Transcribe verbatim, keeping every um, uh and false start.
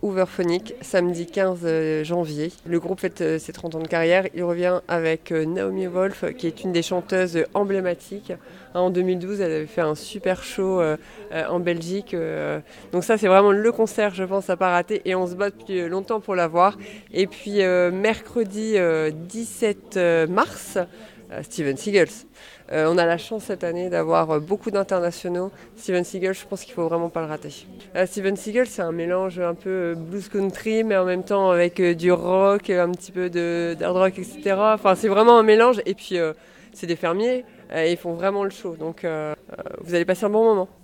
Hooverphonic, samedi quinze janvier. Le groupe fête euh, ses trente ans de carrière. Il revient avec euh, Naomi Wolf, qui est une des chanteuses emblématiques. Hein, en deux mille douze, elle avait fait un super show euh, euh, en Belgique. Euh, donc ça, c'est vraiment le concert, je pense, à pas rater. Et on se bat depuis longtemps pour la voir. Et puis euh, mercredi euh, dix-sept mars, euh, Steven Seagal. Euh, on a la chance cette année d'avoir euh, beaucoup d'internationaux. Steven Seagal, je pense qu'il faut vraiment pas le rater. Euh, Steven Seagal, c'est un mélange un peu euh, blues country, mais en même temps avec euh, du rock, un petit peu de, d'hard rock, et cetera. Enfin, c'est vraiment un mélange. Et puis, euh, c'est des fermiers, euh, ils font vraiment le show. Donc, euh, euh, vous allez passer un bon moment.